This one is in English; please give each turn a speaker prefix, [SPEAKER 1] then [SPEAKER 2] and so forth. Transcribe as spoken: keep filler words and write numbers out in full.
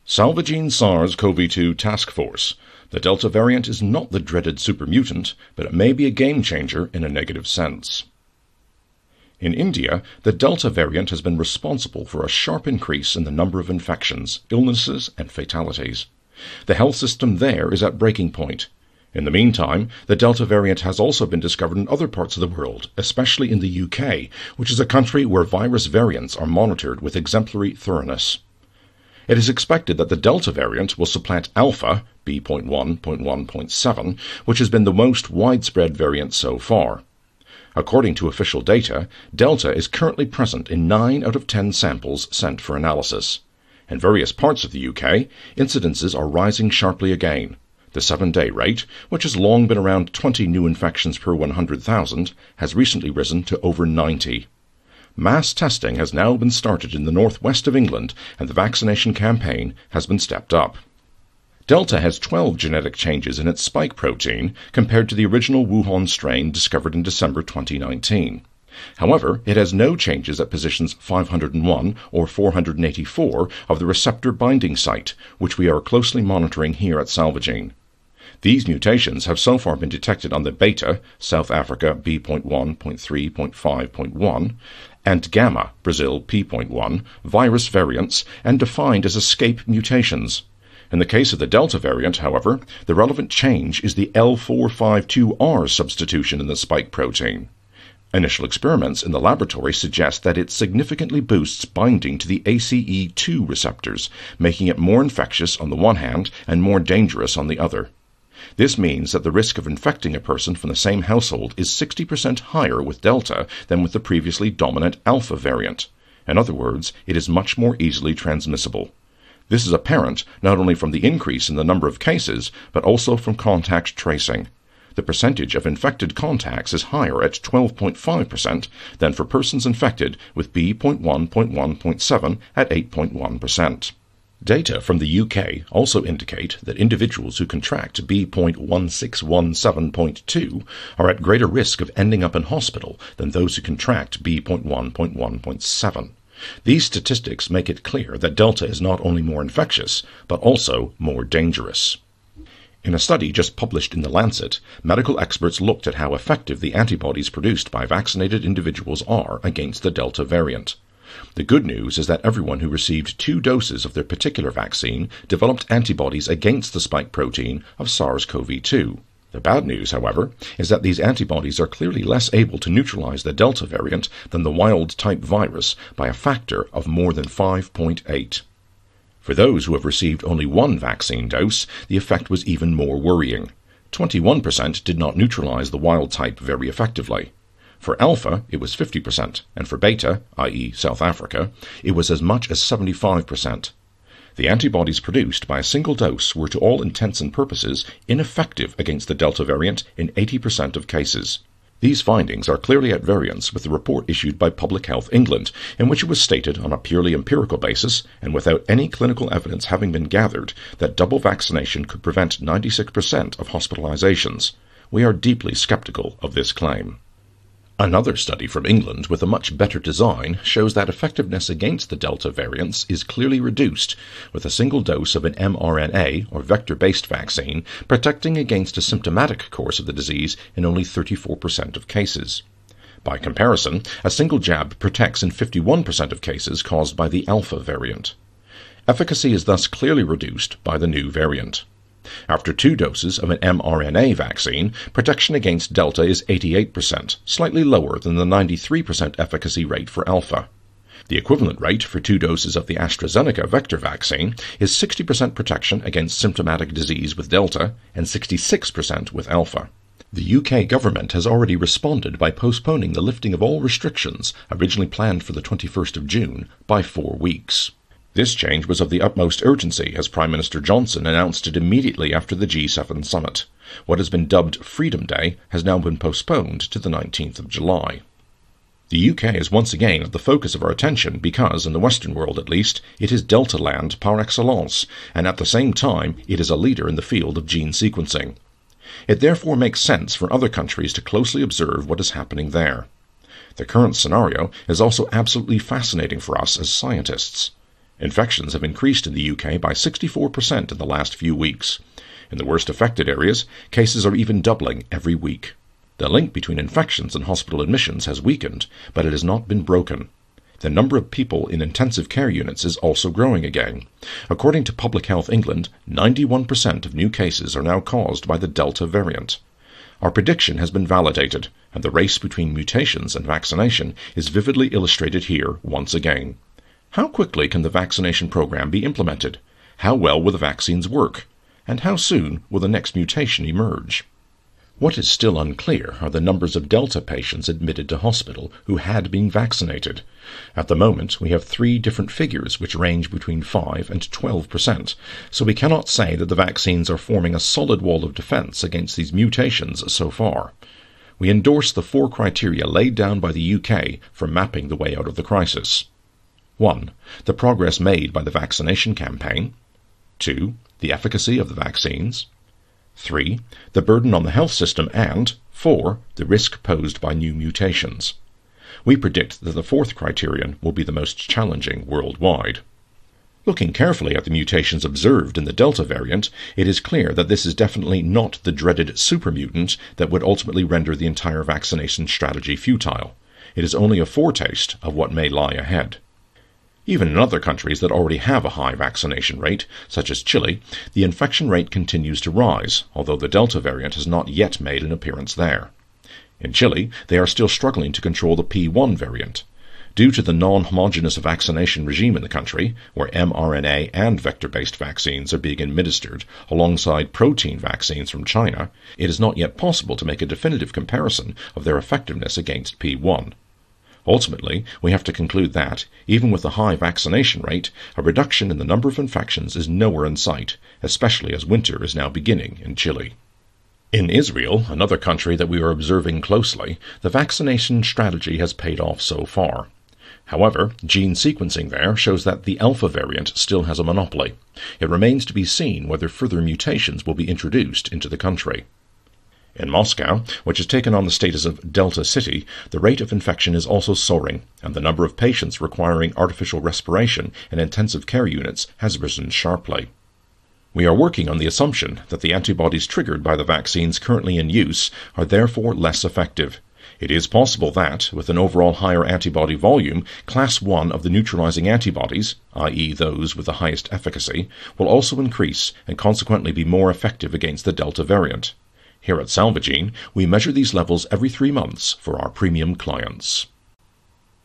[SPEAKER 1] Salvaging SARS CoV two Task Force. The Delta variant is not the dreaded supermutant, but it may be a game-changer in a negative sense. In India, the Delta variant has been responsible for a sharp increase in the number of infections, illnesses, and fatalities. The health system there is at breaking point. In the meantime, the Delta variant has also been discovered in other parts of the world, especially in the U K, which is a country where virus variants are monitored with exemplary thoroughness. It is expected that the Delta variant will supplant Alpha, B point one point one point seven, which has been the most widespread variant so far. According to official data, Delta is currently present in nine out of ten samples sent for analysis. In various parts of the U K, incidences are rising sharply again. The seven-day rate, which has long been around twenty new infections per one hundred thousand, has recently risen to over ninety. Mass testing has now been started in the northwest of England, and the vaccination campaign has been stepped up. Delta has twelve genetic changes in its spike protein compared to the original Wuhan strain discovered in December twenty nineteen. However, it has no changes at positions five hundred one or four hundred eighty-four of the receptor binding site, which we are closely monitoring here at Salvaging. These mutations have so far been detected on the Beta, South Africa B point one point three point five point one, and Gamma, Brazil P point one, virus variants, and defined as escape mutations. In the case of the Delta variant, however, the relevant change is the L four fifty-two R substitution in the spike protein. Initial experiments in the laboratory suggest that it significantly boosts binding to the A C E two receptors, making it more infectious on the one hand and more dangerous on the other. This means that the risk of infecting a person from the same household is sixty percent higher with Delta than with the previously dominant Alpha variant. In other words, it is much more easily transmissible. This is apparent not only from the increase in the number of cases, but also from contact tracing. The percentage of infected contacts is higher at twelve point five percent than for persons infected with B point one point one point seven at eight point one percent. Data from the U K also indicate that individuals who contract B point one six one seven point two are at greater risk of ending up in hospital than those who contract B point one point one point seven. These statistics make it clear that Delta is not only more infectious, but also more dangerous. In a study just published in The Lancet, medical experts looked at how effective the antibodies produced by vaccinated individuals are against the Delta variant. The good news is that everyone who received two doses of their particular vaccine developed antibodies against the spike protein of SARS CoV two. The bad news, however, is that these antibodies are clearly less able to neutralize the Delta variant than the wild-type virus by a factor of more than five point eight. For those who have received only one vaccine dose, the effect was even more worrying. twenty-one percent did not neutralize the wild type very effectively. For Alpha, it was fifty percent, and for Beta, that is. South Africa, it was as much as seventy-five percent. The antibodies produced by a single dose were to all intents and purposes ineffective against the Delta variant in eighty percent of cases. These findings are clearly at variance with the report issued by Public Health England, in which it was stated on a purely empirical basis, and without any clinical evidence having been gathered, that double vaccination could prevent ninety-six percent of hospitalizations. We are deeply skeptical of this claim. Another study from England with a much better design shows that effectiveness against the Delta variants is clearly reduced, with a single dose of an mRNA or vector-based vaccine protecting against a symptomatic course of the disease in only thirty-four percent of cases. By comparison, a single jab protects in fifty-one percent of cases caused by the Alpha variant. Efficacy is thus clearly reduced by the new variant. After two doses of an mRNA vaccine, protection against Delta is eighty-eight percent, slightly lower than the ninety-three percent efficacy rate for Alpha. The equivalent rate for two doses of the AstraZeneca vector vaccine is sixty percent protection against symptomatic disease with Delta and sixty-six percent with Alpha. The U K government has already responded by postponing the lifting of all restrictions, originally planned for the twenty-first of June, by four weeks. This change was of the utmost urgency, as Prime Minister Johnson announced it immediately after the G seven summit. What has been dubbed Freedom Day has now been postponed to the nineteenth of July. The U K is once again at the focus of our attention because, in the Western world at least, it is Delta land par excellence, and at the same time it is a leader in the field of gene sequencing. It therefore makes sense for other countries to closely observe what is happening there. The current scenario is also absolutely fascinating for us as scientists. Infections have increased in the U K by sixty-four percent in the last few weeks. In the worst affected areas, cases are even doubling every week. The link between infections and hospital admissions has weakened, but it has not been broken. The number of people in intensive care units is also growing again. According to Public Health England, ninety-one percent of new cases are now caused by the Delta variant. Our prediction has been validated, and the race between mutations and vaccination is vividly illustrated here once again. How quickly can the vaccination program be implemented? How well will the vaccines work? And how soon will the next mutation emerge? What is still unclear are the numbers of Delta patients admitted to hospital who had been vaccinated. At the moment, we have three different figures which range between five and twelve percent, so we cannot say that the vaccines are forming a solid wall of defense against these mutations so far. We endorse the four criteria laid down by the U K for mapping the way out of the crisis. one. The progress made by the vaccination campaign. two. The efficacy of the vaccines. three. The burden on the health system, and four. The risk posed by new mutations. We predict that the fourth criterion will be the most challenging worldwide. Looking carefully at the mutations observed in the Delta variant, it is clear that this is definitely not the dreaded supermutant that would ultimately render the entire vaccination strategy futile. It is only a foretaste of what may lie ahead. Even in other countries that already have a high vaccination rate, such as Chile, the infection rate continues to rise, although the Delta variant has not yet made an appearance there. In Chile, they are still struggling to control the P one variant. Due to the non-homogeneous vaccination regime in the country, where mRNA and vector-based vaccines are being administered alongside protein vaccines from China, it is not yet possible to make a definitive comparison of their effectiveness against P one. Ultimately, we have to conclude that, even with a high vaccination rate, a reduction in the number of infections is nowhere in sight, especially as winter is now beginning in Chile. In Israel, another country that we are observing closely, the vaccination strategy has paid off so far. However, gene sequencing there shows that the Alpha variant still has a monopoly. It remains to be seen whether further mutations will be introduced into the country. In Moscow, which has taken on the status of Delta City, the rate of infection is also soaring, and the number of patients requiring artificial respiration in intensive care units has risen sharply. We are working on the assumption that the antibodies triggered by the vaccines currently in use are therefore less effective. It is possible that, with an overall higher antibody volume, class one of the neutralizing antibodies, that is those with the highest efficacy, will also increase and consequently be more effective against the Delta variant. Here at Salvagene, we measure these levels every three months for our premium clients.